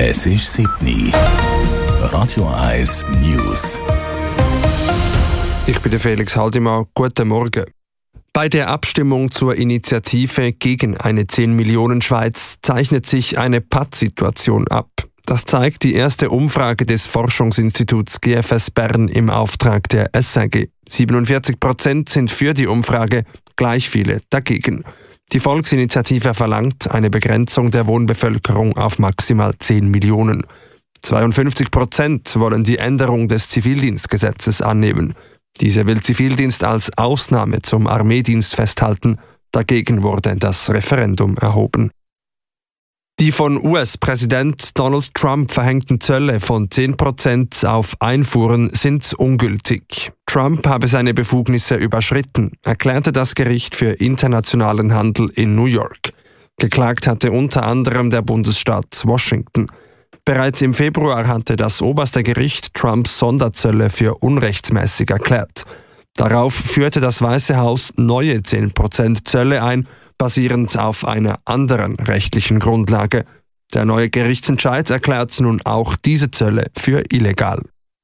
Es ist 7 Uhr. Radio 1 News. Ich bin der Felix Haldimann. Guten Morgen. Bei der Abstimmung zur Initiative gegen eine 10-Millionen-Schweiz zeichnet sich eine Pattsituation ab. Das zeigt die erste Umfrage des Forschungsinstituts GFS Bern im Auftrag der SRG. 47% sind für die Umfrage, gleich viele dagegen. Die Volksinitiative verlangt eine Begrenzung der Wohnbevölkerung auf maximal 10 Millionen. 52% wollen die Änderung des Zivildienstgesetzes annehmen. Diese will Zivildienst als Ausnahme zum Armeedienst festhalten. Dagegen wurde das Referendum erhoben. Die von US-Präsident Donald Trump verhängten Zölle von 10% auf Einfuhren sind ungültig. Trump habe seine Befugnisse überschritten, erklärte das Gericht für internationalen Handel in New York. Geklagt hatte unter anderem der Bundesstaat Washington. Bereits im Februar hatte das oberste Gericht Trumps Sonderzölle für unrechtsmäßig erklärt. Darauf führte das Weiße Haus neue 10% Zölle ein, basierend auf einer anderen rechtlichen Grundlage. Der neue Gerichtsentscheid erklärt nun auch diese Zölle für illegal.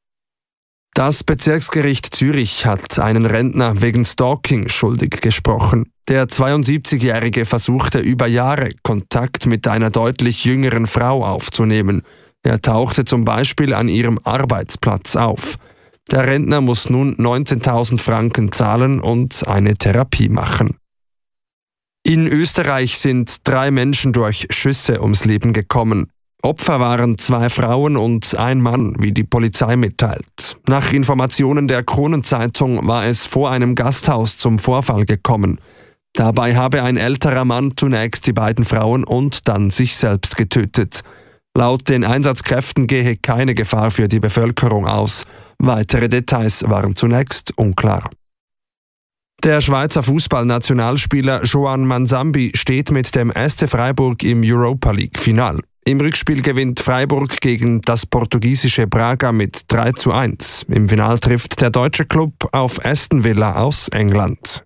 Das Bezirksgericht Zürich hat einen Rentner wegen Stalking schuldig gesprochen. Der 72-Jährige versuchte über Jahre, Kontakt mit einer deutlich jüngeren Frau aufzunehmen. Er tauchte zum Beispiel an ihrem Arbeitsplatz auf. Der Rentner muss nun 19.000 Franken zahlen und eine Therapie machen. In Österreich sind 3 Menschen durch Schüsse ums Leben gekommen. Opfer waren 2 Frauen und ein Mann, wie die Polizei mitteilt. Nach Informationen der Kronenzeitung war es vor einem Gasthaus zum Vorfall gekommen. Dabei habe ein älterer Mann zunächst die beiden Frauen und dann sich selbst getötet. Laut den Einsatzkräften gehe keine Gefahr für die Bevölkerung aus. Weitere Details waren zunächst unklar. Der Schweizer Fußballnationalspieler Joan Manzambi steht mit dem SC Freiburg im Europa League-Final. Im Rückspiel gewinnt Freiburg gegen das portugiesische Braga mit 3:1. Im Final trifft der deutsche Club auf Aston Villa aus England.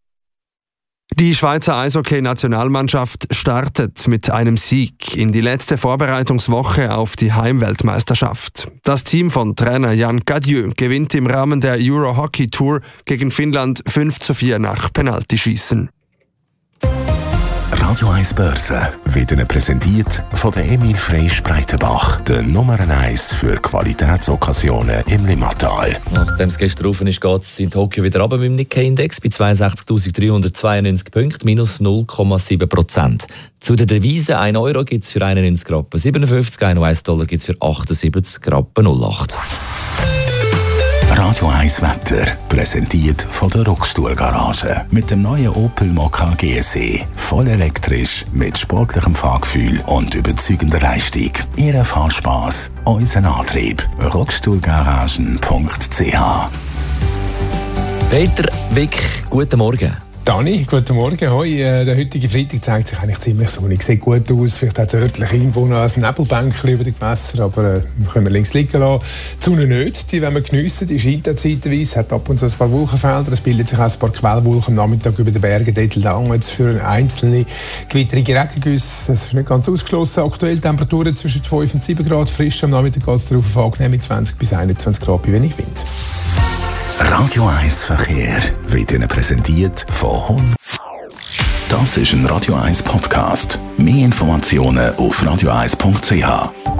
Die Schweizer Eishockey-Nationalmannschaft startet mit einem Sieg in die letzte Vorbereitungswoche auf die Heimweltmeisterschaft. Das Team von Trainer Jan Cadieux gewinnt im Rahmen der Euro Hockey Tour gegen Finnland 5:4 nach Penaltyschießen. Radio 1 Börse wird Ihnen präsentiert von der Emil Freysch Breitenbach, der Nummer 1 für Qualitätsokkasionen im Limmatal. Nachdem es gestern rauf ist, geht es in Tokio wieder runter mit dem Nikkei-Index bei 62.392 Punkten, minus 0,7%. Zu den Devisen: 1 Euro gibt es für 91 Rappen 57, 1 US-Dollar gibt es für 78 Rappen 08. Radio 1 Wetter, präsentiert von der Rockstuhl-Garage. Mit dem neuen Opel Mokka GSE. Voll elektrisch, mit sportlichem Fahrgefühl und überzeugender Leistung. Ihr Fahrspass, unser Antrieb. Rockstuhlgaragen.ch. Peter Wick, guten Morgen. Dani, guten Morgen. Hoi. Der heutige Freitag zeigt sich eigentlich ziemlich sonnig. Sieht gut aus. Vielleicht hat es örtlich irgendwo noch ein Nebelbänkchen über den Gewässern, aber können wir links liegen lassen. Die Sonne nicht, die wollen wir geniessen. Die scheint auch zeitweise, hat ab und zu ein paar Wolkenfelder. Es bildet sich auch ein paar Quellwolken am Nachmittag über den Bergen. Dort lang jetzt für einzelne gewitterige Regengüsse. Das ist nicht ganz ausgeschlossen. Aktuell Temperaturen zwischen 5 und 7 Grad. Frisch am Nachmittag geht es darauf angenehm mit 20 bis 21 Grad bei wenig Wind. Radio 1 Verkehr wird Ihnen präsentiert von Hon. Das ist ein Radio 1 Podcast. Mehr Informationen auf radio1.ch.